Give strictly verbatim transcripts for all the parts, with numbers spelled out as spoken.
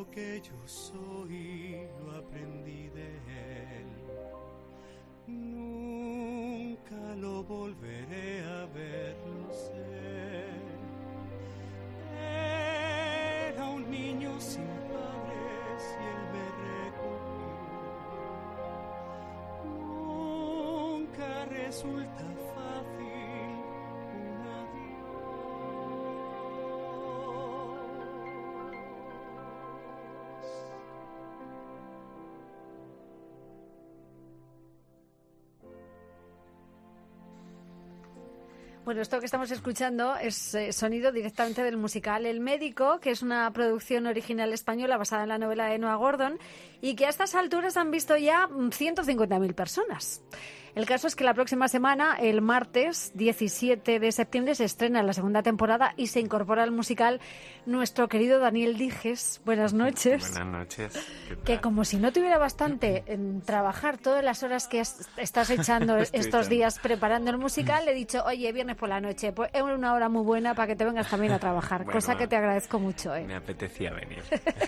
lo que yo soy lo aprendí de él. Nunca lo volveré a ver, lo sé. Era un niño sin padres y él me recogió. Nunca resulta fácil un adiós. Bueno, esto que estamos escuchando es eh, sonido directamente del musical El Médico, que es una producción original española basada en la novela de Noah Gordon y que a estas alturas han visto ya ciento cincuenta mil personas. El caso es que la próxima semana, el martes diecisiete de septiembre, se estrena la segunda temporada y se incorpora al musical nuestro querido Daniel Dijes. Buenas noches. Buenas noches. Que como si no tuviera bastante en trabajar todas las horas que has, estás echando estos echando. días preparando el musical, le he dicho, oye, viernes por la noche, pues es una hora muy buena para que te vengas también a trabajar, Bueno, cosa que te agradezco mucho. ¿eh? Me apetecía venir.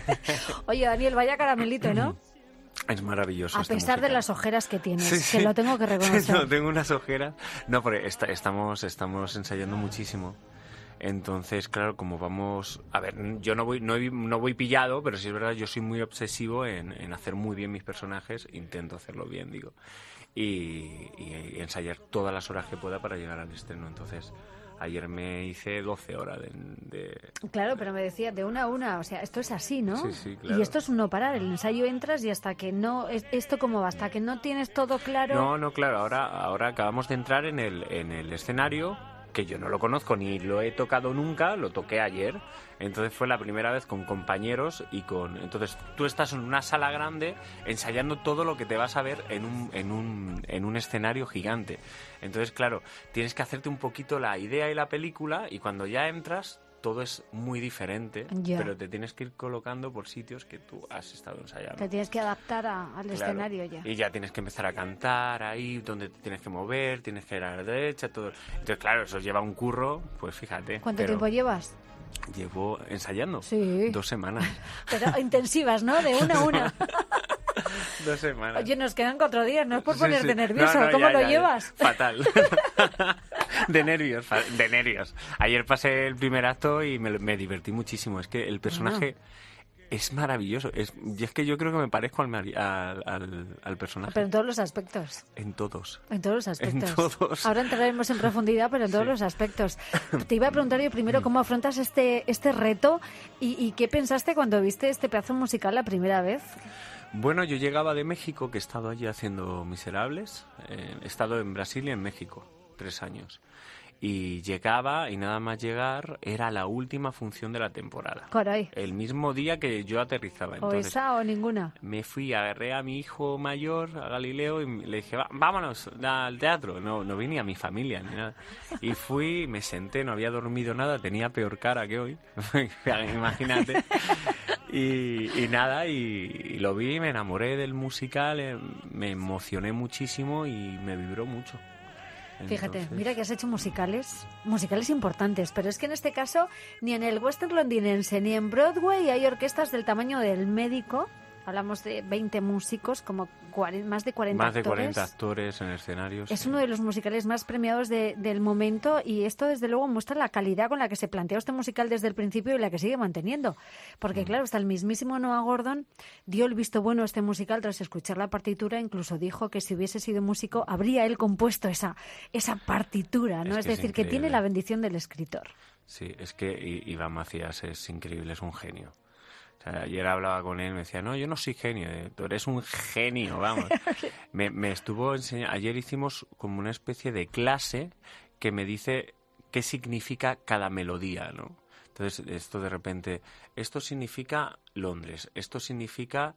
Oye, Daniel, vaya caramelito, ¿no? Es maravilloso. A este pesar de musical. las ojeras que tienes, Sí, sí. que lo tengo que reconocer. No, tengo unas ojeras. No, porque esta- estamos, estamos ensayando muchísimo. Entonces, claro, como vamos... A ver, yo no voy, no, he- no voy pillado, pero sí es verdad, yo soy muy obsesivo en, en hacer muy bien mis personajes. Intento hacerlo bien, digo. Y, y- y ensayar todas las horas que pueda para llegar al estreno. Entonces, ayer me hice doce horas de... de- Claro, pero me decía, de una a una, o sea, esto es así, ¿no? Sí, sí, claro. Y esto es un no parar, el ensayo entras y hasta que no... es- ¿Esto cómo va? Hasta que no tienes todo claro... No, no, claro, ahora, ahora acabamos de entrar en el, en el escenario, que yo no lo conozco ni lo he tocado nunca, lo toqué ayer, entonces fue la primera vez con compañeros y con... Entonces tú estás en una sala grande ensayando todo lo que te vas a ver en un, en un, en un escenario gigante. Entonces, claro, tienes que hacerte un poquito la idea y la película y cuando ya entras... Todo es muy diferente, Ya. pero te tienes que ir colocando por sitios que tú has estado ensayando. Te tienes que adaptar a- al Claro. escenario ya. Y ya tienes que empezar a cantar ahí, donde te tienes que mover, tienes que ir a la derecha, todo. Entonces, claro, eso lleva un curro, pues fíjate. ¿Cuánto pero tiempo llevas? Llevo ensayando. Sí. Dos semanas. Pero intensivas, ¿no? De una a una. Dos semanas. Oye, nos quedan cuatro días, no es por Sí, ponerte sí. nervioso. No, no, ¿Cómo ya, lo ya, ya. llevas? Fatal. De nervios, fa- de nervios. Ayer pasé el primer acto y me, me divertí muchísimo. Es que el personaje es maravilloso. Es, y es que yo creo que me parezco al, mari- al, al, al personaje. Pero en todos los aspectos. En todos. En todos los aspectos. todos. Ahora entraremos en profundidad, pero en todos Sí. los aspectos. Te iba a preguntar yo primero cómo afrontas este, este reto y, y qué pensaste cuando viste este pedazo musical la primera vez. Bueno, yo llegaba de México, que he estado allí haciendo Miserables. Eh, he estado en Brasil y en México, tres años. Y llegaba, y nada más llegar, era la última función de la temporada. Caray. El mismo día que yo aterrizaba. O Entonces, esa o ninguna. me fui, agarré a mi hijo mayor, a Galileo, y le dije, "Va- vámonos al teatro". No, no vi ni a mi familia ni nada. Y fui, me senté, no había dormido nada, tenía peor cara que hoy, imagínate. Y, y nada, y, y lo vi, me enamoré del musical, eh, me emocioné muchísimo y me vibró mucho. Fíjate, Entonces, mira que has hecho musicales, musicales importantes, pero es que en este caso ni en el western londinense ni en Broadway hay orquestas del tamaño del Médico. Hablamos de veinte músicos, como cuarenta, más de cuarenta más de actores. cuarenta actores en escenarios. Es sí. uno de los musicales más premiados de- del momento y esto desde luego muestra la calidad con la que se planteó este musical desde el principio y la que sigue manteniendo. Porque claro, hasta el mismísimo Noah Gordon dio el visto bueno a este musical tras escuchar la partitura, incluso dijo que si hubiese sido músico habría él compuesto esa, esa partitura, ¿no? Es Es, que es decir, que tiene increíble. la bendición del escritor. Sí, es que I- Iván Macías es increíble, es un genio. O sea, ayer hablaba con él, me decía, no, yo no soy genio, eh, tú eres un genio, vamos. me, me estuvo enseñando, ayer hicimos como una especie de clase que me dice qué significa cada melodía, ¿no? Entonces, esto de repente, esto significa Londres, esto significa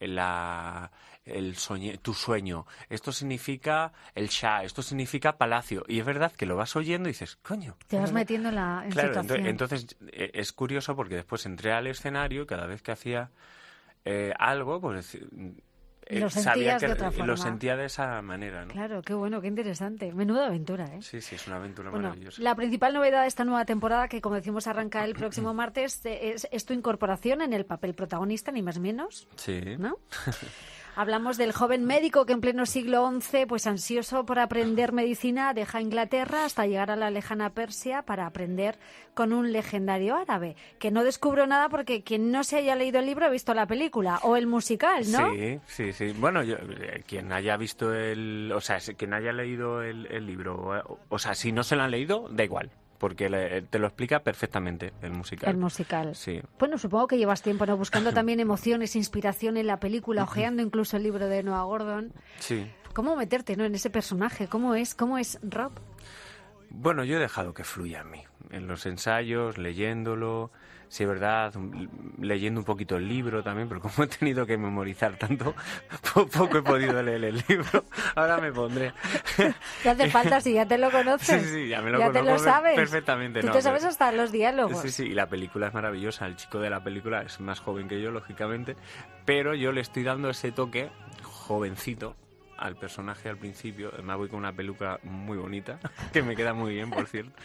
la, el sueño, tu sueño, esto significa el Shah, esto significa palacio. Y es verdad que lo vas oyendo y dices, coño. Te vas metiendo en la en Claro, situación. ento- entonces eh, es curioso porque después entré al escenario y cada vez que hacía eh, algo, pues eh, eh, lo sabía sentías que de otra forma. lo sentía de esa manera, ¿no? Claro, qué bueno, qué interesante. Menuda aventura, ¿eh? Sí, sí, es una aventura Bueno, maravillosa. la principal novedad de esta nueva temporada, que como decimos arranca el próximo martes, es, es tu incorporación en el papel protagonista, ni más ni menos, Sí. ¿no? Hablamos del joven médico que en pleno siglo once, pues ansioso por aprender medicina, deja Inglaterra hasta llegar a la lejana Persia para aprender con un legendario árabe. Que no descubro nada porque quien no se haya leído el libro ha visto la película o el musical, ¿no? Sí, sí, sí. Bueno, yo, eh, quien haya visto el... O sea, si- quien haya leído el, el libro, o, o sea, si no se lo han leído, da igual. Porque le- te lo explica perfectamente el musical. El musical. Sí. Bueno, supongo que llevas tiempo, ¿no? Buscando también emociones, inspiración en la película, ojeando incluso el libro de Noah Gordon. Sí. ¿Cómo meterte, ¿no? en ese personaje? ¿Cómo es, cómo es Rob? Bueno, yo he dejado que fluya en mí. En los ensayos, leyéndolo... Sí, es verdad, leyendo un poquito el libro también, pero como he tenido que memorizar tanto, poco he podido leer el libro. Ahora me pondré. No hace falta, si ya te lo conoces. Sí, sí, ya me lo ya te conozco lo sabes. perfectamente. Tú no, te pero- sabes hasta los diálogos. Sí, sí, y la película es maravillosa. El chico de la película es más joven que yo, lógicamente, pero yo le estoy dando ese toque jovencito al personaje al principio. Además voy con una peluca muy bonita, que me queda muy bien, por cierto.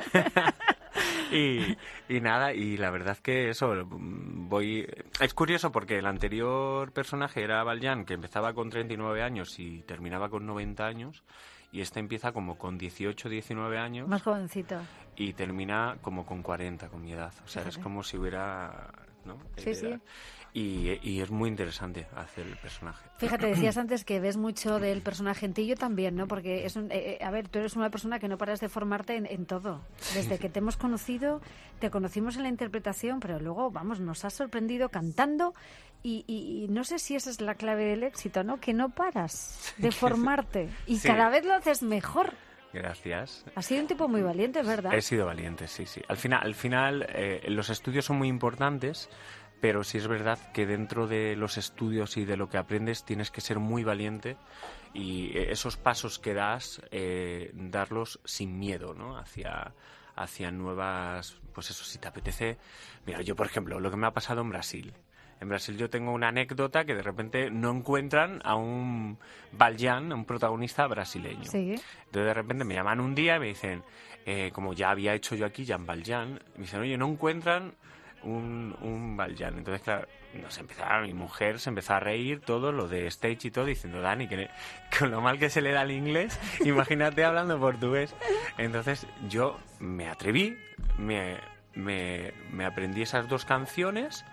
y, y nada, y la verdad que eso, voy... Es curioso porque el anterior personaje era Valjean, que empezaba con treinta y nueve años y terminaba con noventa años, y este empieza como con dieciocho, diecinueve años Más jovencito. y termina como con cuarenta, con mi edad. O sea, es Fíjate. como si hubiera... ¿no? Sí, Eh, sí. Y, y es muy interesante hacer el personaje. Fíjate, decías antes que ves mucho del personaje en ti, yo también, ¿no? Porque es un, eh, a ver, tú eres una persona que no paras de formarte en, en todo. Desde que te hemos conocido, te conocimos en la interpretación, pero luego, vamos, nos has sorprendido cantando y, y- y no sé si esa es la clave del éxito, ¿no? Que no paras de formarte y Sí. cada vez lo haces mejor. Gracias. Has sido un tipo muy valiente, ¿verdad? He sido valiente, sí, sí. Al final, al final eh, los estudios son muy importantes, pero sí es verdad que dentro de los estudios y de lo que aprendes tienes que ser muy valiente y eh, esos pasos que das, eh, darlos sin miedo, ¿no? Hacia, hacia nuevas... Pues eso, si te apetece... Mira, yo, por ejemplo, lo que me ha pasado en Brasil. En Brasil yo tengo una anécdota que de repente no encuentran a un Valjean, a un protagonista brasileño. Sí. Entonces de repente me llaman un día y me dicen, eh, como ya había hecho yo aquí Jean Valjean, me dicen, oye, no encuentran un, un Valjean. Entonces, claro, nos empezaba, mi mujer se empezó a reír todo lo de stage y todo, diciendo, Dani, que con lo mal que se le da el inglés, imagínate hablando portugués. Entonces yo me atreví, me, me, me aprendí esas dos canciones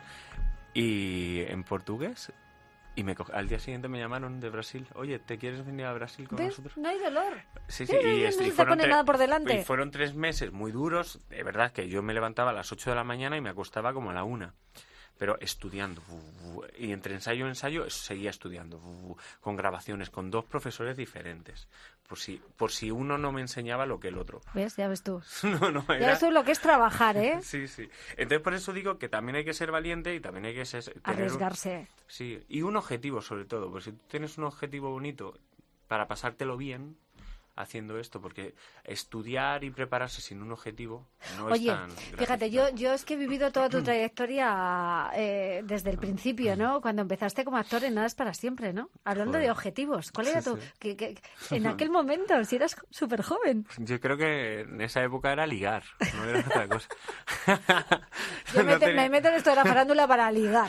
y en portugués. Y me co- al día siguiente me llamaron de Brasil. Oye, ¿te quieres venir a Brasil con ¿Ves? nosotros? No hay dolor. Sí, Sí, sí, no, y, no est- se y te fueron pone tre- nada por delante. y fueron tres meses muy duros. De verdad que yo me levantaba a las ocho de la mañana y me acostaba como a la una. Pero estudiando. Y entre ensayo y ensayo seguía estudiando. Con grabaciones, con dos profesores diferentes. Por si, por si uno no me enseñaba lo que el otro. ¿Ves? Ya ves tú. No, no, Ya era... ves tú lo que es trabajar, ¿eh? Sí, sí. Entonces por eso digo que también hay que ser valiente y también hay que ser... tener un- Arriesgarse. Sí, y un objetivo sobre todo, porque si tú tienes un objetivo bonito para pasártelo bien haciendo esto, porque estudiar y prepararse sin un objetivo no Oye, es tan fíjate, yo, gratificante. yo es que he vivido toda tu trayectoria eh, desde el principio, ¿no? Cuando empezaste como actor en Nada es para siempre, ¿no? Hablando Joder. de objetivos. ¿Cuál era Sí, tu...? sí. que- que- en aquel momento, si eras súper joven. Yo creo que en esa época era ligar, no era otra cosa. Yo me, No te- tenía- me meto en esto de la farándula para ligar.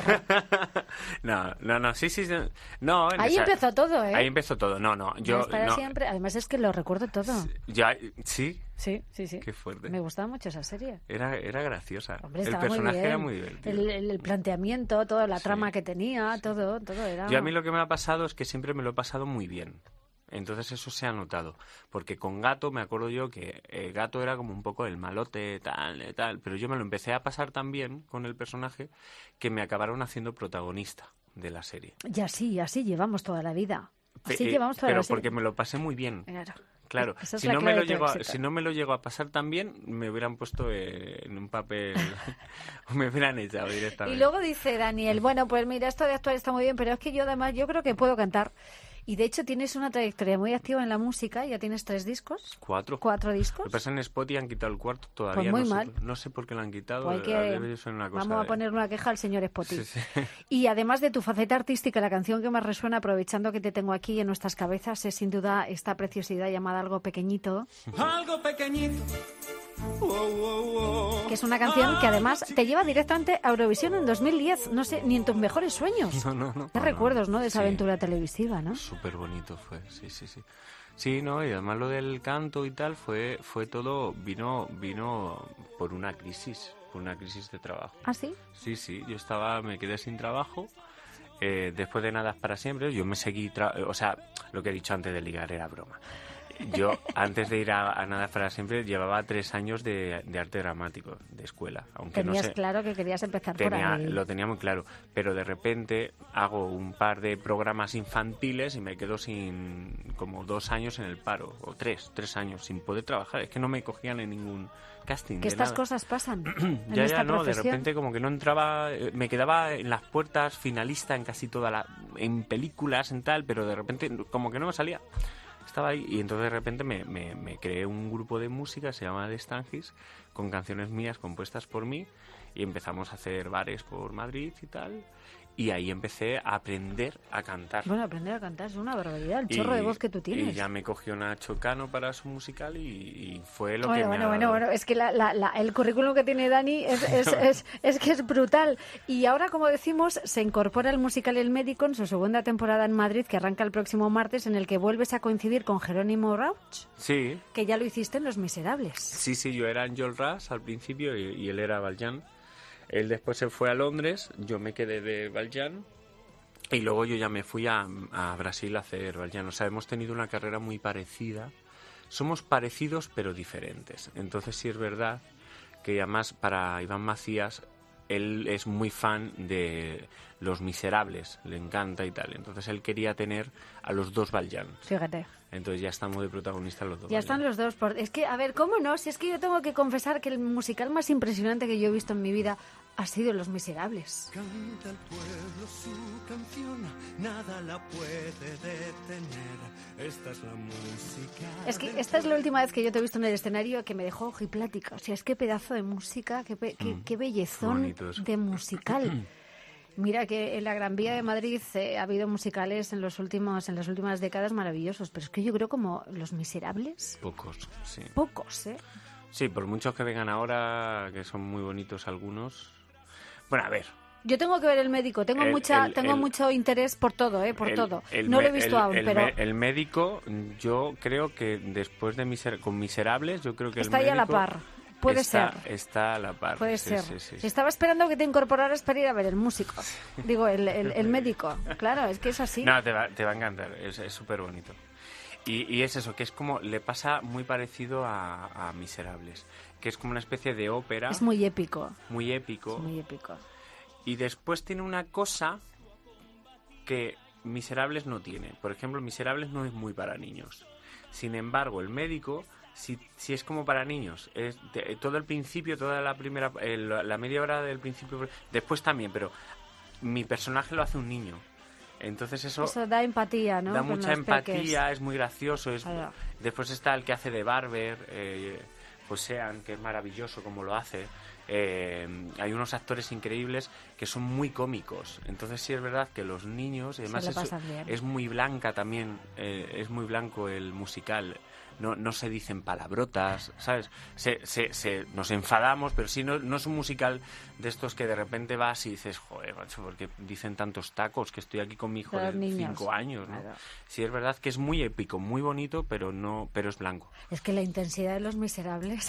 No, no, no, sí, sí, sí. No, en Ahí esa- empezó todo, ¿eh? Ahí empezó todo, no, no. Yo, Nada es para no, siempre. Además es que lo recuerdo todo. ya, sí, Sí, sí, sí. qué fuerte. Me gustaba mucho esa serie. Era, era graciosa. Hombre, el estaba muy personaje bien. era muy divertido. El, el- el planteamiento, toda la Sí, trama que tenía, todo, todo era... Yo a mí lo que me ha pasado es que siempre me lo he pasado muy bien. Entonces eso se ha notado. Porque con Gato me acuerdo yo que eh, Gato era como un poco el malote, tal, eh, tal. Pero yo me lo empecé a pasar tan bien con el personaje que me acabaron haciendo protagonista de la serie. Y así, así llevamos toda la vida. Así Pe- eh, llevamos toda pero la serie. porque me lo pasé muy bien. Claro. Claro, Esa es si la no, me clave lo de tu llego a, éxito. si no me lo llego a pasar tan bien, me hubieran puesto eh, en un papel o me hubieran echado directamente. Y luego dice Daniel, bueno, pues mira, esto de actuar está muy bien, pero es que yo además yo creo que puedo cantar. Y de hecho tienes una trayectoria muy activa en la música, ya tienes tres discos. Cuatro. Cuatro discos. Lo que pasa en Spotify han quitado el cuarto todavía. Pues muy no mal. Sé, no sé por qué lo han quitado. Pues hay que- debe ser una cosa Vamos a de- poner una queja al señor Spotify. Sí, sí. Y además de tu faceta artística, la canción que más resuena, aprovechando que te tengo aquí en nuestras cabezas, es sin duda esta preciosidad llamada Algo Pequeñito, Algo pequeñito. Oh, oh, oh. que es una canción que además te lleva directamente a Eurovisión en dos mil diez. No sé, ni en tus mejores sueños. No, no, no. Qué No, recuerdos, ¿no? De esa Sí. aventura televisiva, ¿no? Súper bonito fue, sí, sí, sí. Sí, no, y además lo del canto y tal fue fue todo, vino vino por una crisis, por una crisis de trabajo. ¿Ah, sí? Sí, sí, yo estaba, me quedé sin trabajo, eh, después de Nada es para siempre, yo me seguí, tra- o sea, lo que he dicho antes de ligar era broma. Yo, antes de ir a, a Nada es para siempre, llevaba tres años de, de arte dramático, de escuela, aunque Tenías no sé... claro que querías empezar Tenía, por ahí. lo tenía muy claro, pero de repente hago un par de programas infantiles y me quedo sin como dos años en el paro, o tres, tres años sin poder trabajar. Es que no me cogían en ningún casting. Que de estas nada. cosas pasan en Ya, esta ya, no, de profesión. repente como que no entraba, eh, me quedaba en las puertas finalista en casi toda la, en películas, en tal, pero de repente como que no me salía. Estaba ahí y entonces de repente me, me, me creé un grupo de música, se llama The Stangis, con canciones mías compuestas por mí y empezamos a hacer bares por Madrid y tal. Y ahí empecé a aprender a cantar. Bueno, aprender a cantar es una barbaridad, el Y- chorro de voz que tú tienes. Y ya me cogió Nacho Cano para su musical y, y fue lo Bueno, que me bueno, ha bueno, dado. bueno, es que la, la, la- el currículum que tiene Dani es, es, es, es que es brutal. Y ahora, como decimos, se incorpora el musical El Médico en su segunda temporada en Madrid, que arranca el próximo martes, en el que vuelves a coincidir con Jerónimo Rauch, Sí, que ya lo hiciste en Los Miserables. sí, sí, yo era Angel Ras al principio y, y él era Valjean. Él después se fue a Londres, yo me quedé de Valjean y luego yo ya me fui a, a Brasil a hacer Valjean. O sea, hemos tenido una carrera muy parecida. Somos parecidos pero diferentes. Entonces sí es verdad que además para Iván Macías, él es muy fan de Los Miserables, le encanta y tal. Entonces él quería tener a los dos Valjean. Fíjate. Entonces ya estamos de protagonistas los dos. Ya Valjean. están los dos. Por... Es que, a ver, ¿cómo no? Si es que yo tengo que confesar que el musical más impresionante que yo he visto en mi vida ha sido Los Miserables. Canta el pueblo su canción, nada la puede detener. Esta es la música. Es que del esta es la última vez que yo te he visto en el escenario que me dejó ojiplática. O sea, es que pedazo de música, qué, pe- qué, Mm, qué bellezón bonito eso. de musical. Mira que en la Gran Vía de Madrid eh, ha habido musicales en los últimos en las últimas décadas maravillosos, pero es que yo creo como Los Miserables, Pocos, sí. pocos, ¿eh? Sí, por muchos que vengan ahora, que son muy bonitos algunos. Bueno, a ver. Yo tengo que ver El Médico, tengo El- mucha el- tengo el- mucho interés por todo, ¿eh? Por el- todo. el No lo he me- visto el- aún, el pero me- el médico, yo creo que después de miser con Miserables, yo creo que está el ahí a la médico par. Puede está, ser. Está a la par. Puede sí, ser. sí, sí, sí. Estaba esperando que te incorporaras para ir a ver El Músico. Digo, el, el, el médico. Claro, es que es así. No, te va, te va a encantar, es súper bonito. Y, y es eso, que es como, le pasa muy parecido a, a Miserables, que es como una especie de ópera Es muy épico. muy épico. Es muy épico. Y después tiene una cosa que Miserables no tiene. Por ejemplo, Miserables no es muy para niños. Sin embargo, El Médico sí, sí es como para niños. Es de- todo el principio, toda la primera, eh, la la media hora del principio, después también, pero mi personaje lo hace un niño. Entonces eso, Eso da empatía, ¿no? da Con mucha los empatía, peques. es muy gracioso. Es, Claro. después está el que hace de Barber, eh, pues Sean, que es maravilloso como lo hace. Eh, hay unos actores increíbles que son muy cómicos. Entonces sí es verdad que los niños, además lo es, pasan bien. es muy blanca también, eh, es muy blanco el musical. No, no se dicen palabrotas, ¿sabes? Se, se, se, nos enfadamos, pero sí, no, no es un musical de estos que de repente vas y dices, joder, macho, ¿por qué dicen tantos tacos? Que estoy aquí con mi hijo Los de niños. cinco años, ¿no? Claro. Sí es verdad que es muy épico, muy bonito, pero no, pero es blanco. Es que la intensidad de Los Miserables.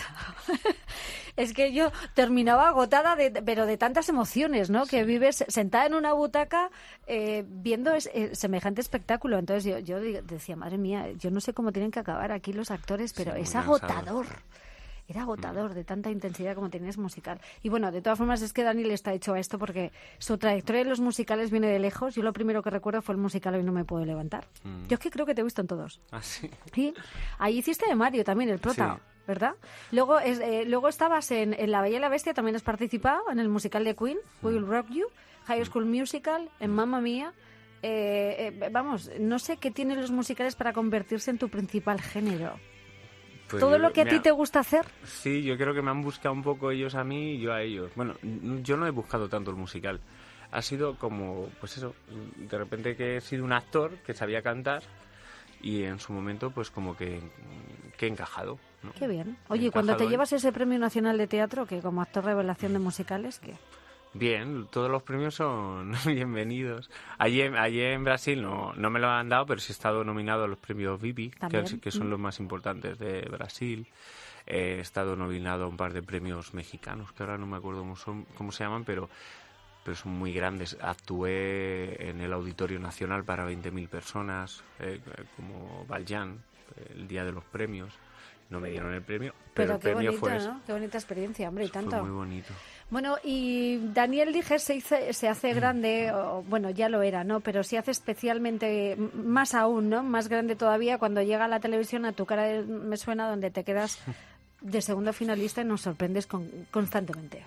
Es que yo terminaba agotada, de, pero de tantas emociones, ¿no? Que vives sentada en una butaca eh, viendo es- eh, semejante espectáculo. Entonces yo, yo di- decía, madre mía, yo no sé cómo tienen que acabar aquí los actores, pero Sí, muy es cansador. agotador. Era agotador de tanta intensidad como tenías musical. Y bueno, de todas formas es que Dani le está hecho a esto porque su trayectoria en los musicales viene de lejos. Yo lo primero que recuerdo fue el musical Hoy no me puedo levantar. Mm. Yo es que creo que te he visto en todos. Ah, sí. Sí, ahí hiciste de Mario también, el prota, Sí. ¿verdad? Luego es, eh, luego estabas en, en La Bella y la Bestia, también has participado en el musical de Queen, We Will Rock You, High School Musical, en Mamma Mía, eh, eh, vamos, no sé qué tienen los musicales para convertirse en tu principal género. Pues ¿Todo yo- lo que a mira, ti te gusta hacer? Sí, yo creo que me han buscado un poco ellos a mí y yo a ellos. Bueno, n- yo no he buscado tanto el musical. Ha sido como, pues eso, de repente que he sido un actor que sabía cantar y en su momento pues como que, que he encajado, ¿no? Qué bien. He Oye, y cuando te encajado en- llevas ese Premio Nacional de Teatro, que como actor revelación de musicales, ¿qué? Bien, todos los premios son bienvenidos. Allí, en- allí en Brasil no, no me lo han dado, pero sí he estado nominado a los premios Vivi, que, También. que son Mm. los más importantes de Brasil. He estado nominado a un par de premios mexicanos, que ahora no me acuerdo cómo, son, cómo se llaman, pero, pero son muy grandes. Actué en el Auditorio Nacional para veinte mil personas, eh, como Valjean, el día de los premios. No me dieron el premio, pero, Pero el qué premio bonito, fue eso. ¿no? Qué bonita experiencia, hombre, y Fue tanto. muy bonito. Bueno, y Daniel Dijes se, hizo- se hace grande, o, bueno, ya lo era, ¿no? Pero se hace especialmente, m- más aún, ¿no? Más grande todavía cuando llega a la televisión, a Tu cara de- me suena, donde te quedas de segundo finalista y nos sorprendes con- constantemente.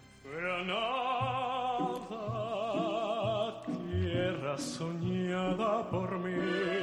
Granada, tierra soñada por mí.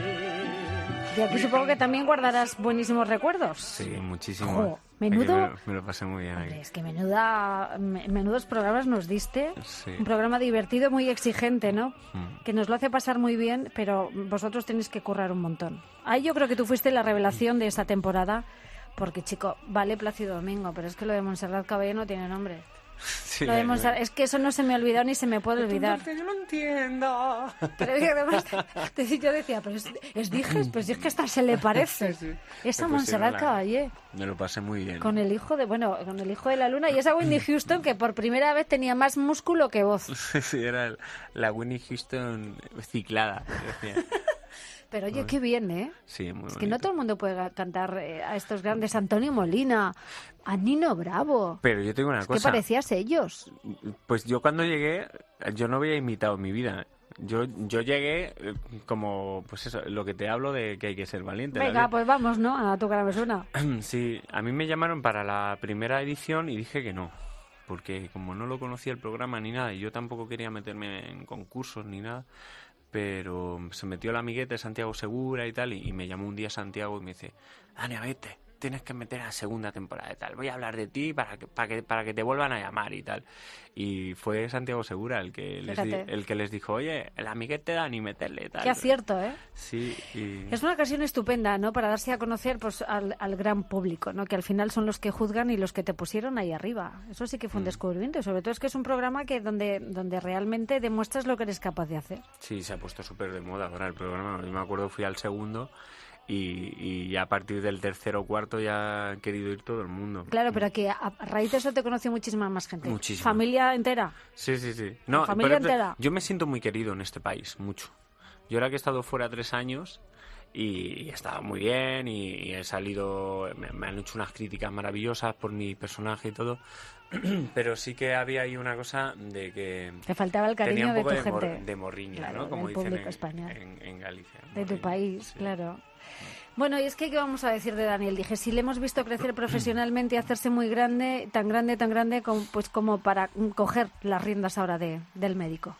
Y aquí supongo que también guardarás buenísimos recuerdos. Sí, muchísimo. Jo, Aquí menudo- Me, lo- me lo pasé muy bien Hombre, aquí. es que menuda, me- menudos programas nos diste. Sí. Un programa divertido, muy exigente, ¿no? Mm. Que nos lo hace pasar muy bien, pero vosotros tenéis que currar un montón. Ahí yo creo que tú fuiste la revelación de esa temporada, porque, chico, vale Plácido Domingo, pero es que lo de Montserrat Caballé no tiene nombre. Sí, Lo de me- Montserrat- es que eso no se me ha olvidado ni se me puede olvidar. Yo no entiendo. Pero es que además, te- yo decía, pero es, es Dijes, pues si es que hasta se le parece. Sí, sí. Esa Me Montserrat pusieron la- Caballé. Me lo pasé muy bien. Con el hijo de, bueno, con el hijo de la luna y esa Whitney Houston que por primera vez tenía más músculo que voz. Sí, era el- la Winnie Houston ciclada. decía. Pero oye, qué bien, ¿eh? Sí, muy Es que no bonito. todo el mundo puede cantar eh, a estos grandes, Antonio Molina, a Nino Bravo. Pero yo tengo una Es que cosa. parecías ellos. Pues yo cuando llegué, yo no había imitado en mi vida. Yo, yo llegué eh, como, pues eso, lo que te hablo de que hay que ser valiente. Venga, ¿vale? pues vamos, ¿no? A Tu cara me suena. Sí, a mí me llamaron para la primera edición y dije que no. Porque como no lo conocía el programa ni nada, y yo tampoco quería meterme en concursos ni nada, pero se metió el amiguete Santiago Segura y tal, y, y me llamó un día Santiago y me dice, Dani, vete, tienes que meter a la segunda temporada y tal, voy a hablar de ti para que, para que, para que te vuelvan a llamar y tal. Y fue Santiago Segura el que les, di- Fíjate. el que les dijo, oye, el amiguete Dani, meterle y tal. Qué acierto, ¿eh? Sí, y... Es una ocasión estupenda, ¿no? Para darse a conocer pues, al, al gran público, ¿no? Que al final son los que juzgan y los que te pusieron ahí arriba. Eso sí que fue un descubrimiento. Y sobre todo es que es un programa que donde, donde realmente demuestras lo que eres capaz de hacer. Sí, se ha puesto súper de moda ahora el programa. Yo me acuerdo, fui al segundo y, y ya a partir del tercero o cuarto ya ha querido ir todo el mundo. Claro, pero que a, a raíz de eso te conoció muchísima más gente. Muchísima. Familia entera. Sí, sí, sí. No, familia pero entera. Yo me siento muy querido en este país, mucho. Yo ahora que he estado fuera tres años y he estado muy bien y, y he salido, me, me han hecho unas críticas maravillosas por mi personaje y todo, pero sí que había ahí una cosa de que Te faltaba el cariño tenía un de poco tu de, mor- gente. de morriña, Claro, ¿no? Como del dicen público en, español. en, en Galicia. De tu morriña, país, sí. claro. Bueno, y es que, ¿qué vamos a decir de Daniel? Dije, si le hemos visto crecer profesionalmente y hacerse muy grande, tan grande, tan grande, como, pues como para mm, coger las riendas ahora de, del médico.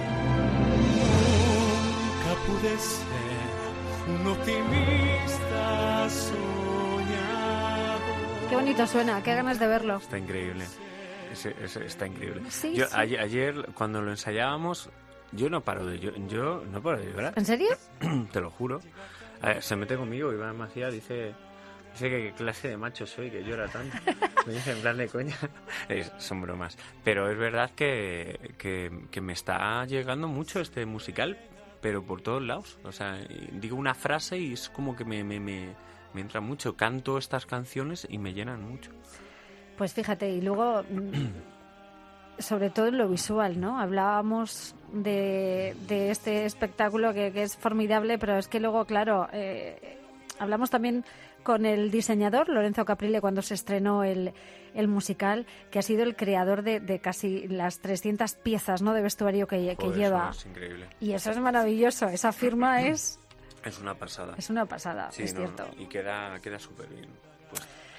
Nunca pude ser un optimista soñado. Qué bonito suena, qué ganas de verlo. Está increíble. Ese- ese- está increíble. Sí, yo, sí. Ayer, ayer, cuando lo ensayábamos, yo no paro de llorar. Yo no paro de llorar. ¿En serio? Te lo juro. A ver, se mete conmigo, Iván Macías dice, dice que qué clase de macho soy, que llora tanto. Me dice en plan de coña. Es- son bromas. Pero es verdad que, que, que me está llegando mucho este musical, pero por todos lados. O sea, digo una frase y es como que me, me, me, me entra mucho. Canto estas canciones y me llenan mucho. Pues fíjate, y luego, mm, sobre todo en lo visual, ¿no? Hablábamos de, de este espectáculo que, que es formidable, pero es que luego, claro, eh, hablamos también con el diseñador, Lorenzo Caprile, cuando se estrenó el, el musical, que ha sido el creador de, de casi las trescientas piezas, ¿no?, de vestuario que, que Joder, lleva. eso es increíble. Y eso es maravilloso, esa firma es, Es una pasada. es una pasada, Sí, es no, cierto. y queda, queda súper bien. Pues,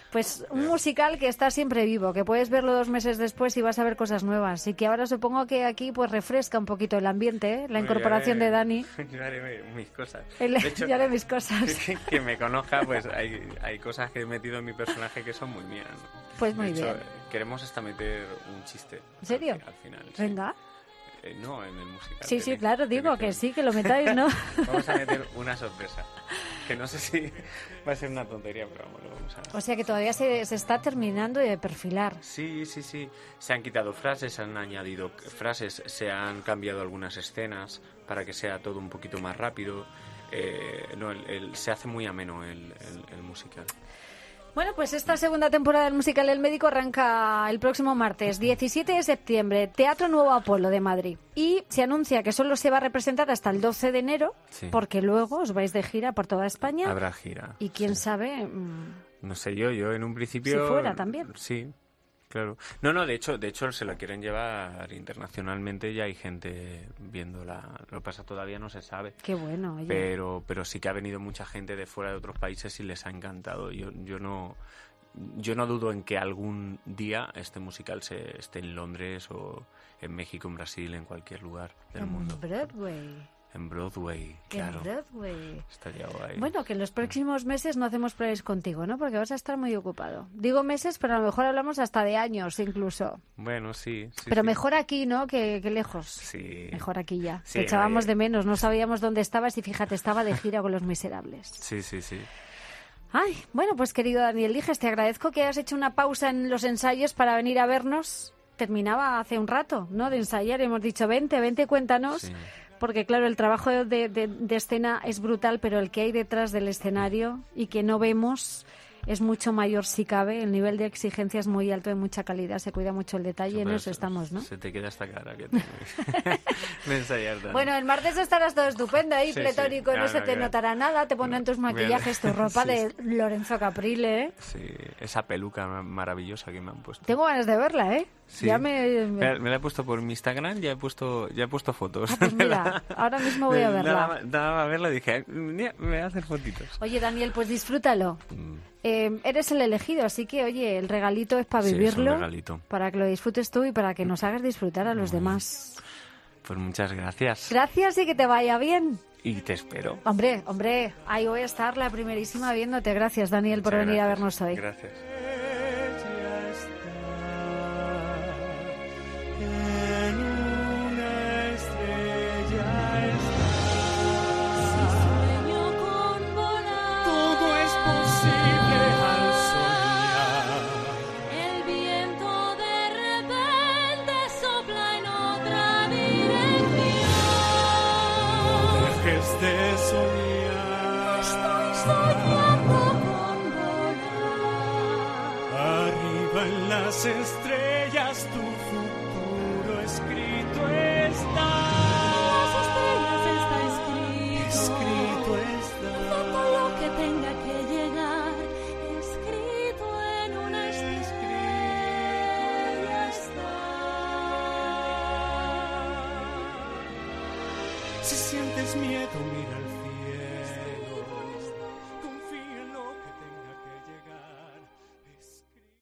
Pues un musical que está siempre vivo, que puedes verlo dos meses después y vas a ver cosas nuevas. Y que ahora supongo que aquí pues refresca un poquito el ambiente, ¿eh? La incorporación haré, de Dani. Yo haré mis cosas. El, de hecho, yo haré mis cosas. Que, que me conozca, pues hay, hay cosas que he metido en mi personaje que son muy mías, ¿no? Pues muy de hecho, bien. Queremos hasta meter un chiste. ¿En serio? Al, al final. Sí. Venga. Eh, no, en el musical. Sí, sí, tenéis, claro, digo que tenéis sí, que lo metáis, ¿no? Vamos a meter una sorpresa. Que no sé si va a ser una tontería, pero vamos, lo vamos a... O sea que todavía se, se está terminando de perfilar. Sí, sí, sí. Se han quitado frases, se han añadido frases, se han cambiado algunas escenas para que sea todo un poquito más rápido. Eh, no, el, el, se hace muy ameno el, el, el musical. Bueno, pues esta segunda temporada del musical El Médico arranca el próximo martes, diecisiete de septiembre, Teatro Nuevo Apolo de Madrid. Y se anuncia que solo se va a representar hasta el doce de enero, sí. Porque luego os vais de gira por toda España. Habrá gira. Y quién sí. sabe... Mmm, no sé yo, yo en un principio... Si fuera también. Sí, claro. No, no, de hecho, de hecho se la quieren llevar internacionalmente, ya hay gente viéndola. Lo que pasa todavía no se sabe. Qué bueno, oye. Pero, pero sí que ha venido mucha gente de fuera de otros países y les ha encantado. Yo, yo no, yo no dudo en que algún día este musical se esté en Londres o en México, en Brasil, en cualquier lugar del en mundo. Broadway. En Broadway, claro. En Broadway. Estaría guay. Bueno, que en los próximos meses no hacemos planes contigo, ¿no? Porque vas a estar muy ocupado. Digo meses, pero a lo mejor hablamos hasta de años incluso. Bueno, sí. sí pero sí. Mejor aquí, ¿no? Que, que lejos. Sí. Mejor aquí ya. Sí, Te echábamos no, de menos, no sabíamos dónde estabas y fíjate, estaba de gira con Los Miserables. Sí, sí, sí. Ay, bueno, pues querido Daniel Dijes, te agradezco que hayas hecho una pausa en los ensayos para venir a vernos. Terminaba hace un rato, ¿no? De ensayar, hemos dicho, vente, vente, cuéntanos. Sí. Porque, claro, el trabajo de, de, de escena es brutal, pero el que hay detrás del escenario y que no vemos es mucho mayor si cabe. El nivel de exigencia es muy alto, de mucha calidad, se cuida mucho el detalle y en eso estamos, ¿no? Se te queda esta cara que tienes de ensayar tanto. Bueno, el martes estarás todo estupendo ahí, sí, pletórico, sí. no, no se no, te no, notará nada, te pondrán tus maquillajes, tu ropa sí, de Lorenzo Caprile, ¿eh? Sí, esa peluca maravillosa que me han puesto. Tengo ganas de verla, ¿eh? Sí. Ya me, me... me la he puesto por mi Instagram, ya he puesto ya he puesto fotos. Ah, pues mira, ahora mismo voy a verla. Nada, nada a verla dije, mira, me voy a hacer fotitos. Oye, Daniel, pues disfrútalo. Mm. Eh, eres el elegido, así que, oye, el regalito es para sí, vivirlo, es un regalito. Para que lo disfrutes tú y para que nos hagas disfrutar a los Muy demás. Pues muchas gracias. Gracias y que te vaya bien. Y te espero. Hombre, hombre, ahí voy a estar la primerísima viéndote. Gracias, Daniel, muchas por venir gracias. a vernos hoy. Gracias. De soñar, estoy soñando con volar. Arriba en las estrellas tu futuro escrito está. Las estrellas está escrito. Escrito está. Todo lo que tenga que llegar, escrito en una estrella está. Si sientes miedo, mira al cielo.